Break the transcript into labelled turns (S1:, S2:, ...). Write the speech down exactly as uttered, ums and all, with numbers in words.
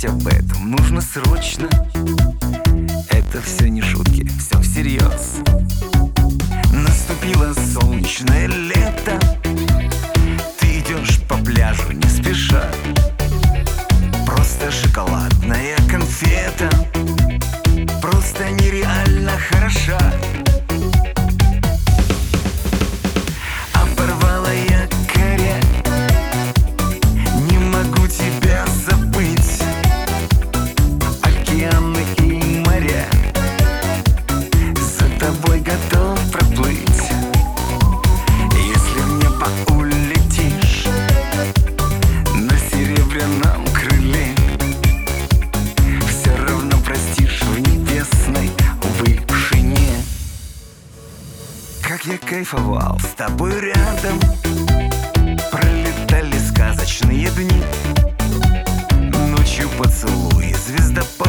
S1: поговорить об этом нужно срочно. Это все не шутки, все всерьез. Наступило солнечное лето. Ты идешь по пляжу не спеша. Просто шоколадная конфета, просто нереально хороша. Оборвала якоря, не могу тебя забыть. Океаны и моря, за тобой готов проплыть. Если в небо улетишь на серебряном крыле, все равно простишь в небесной вышине. Как я кайфовал с тобой рядом, пролетали сказочные дни. Ночью поцелуи, звездопад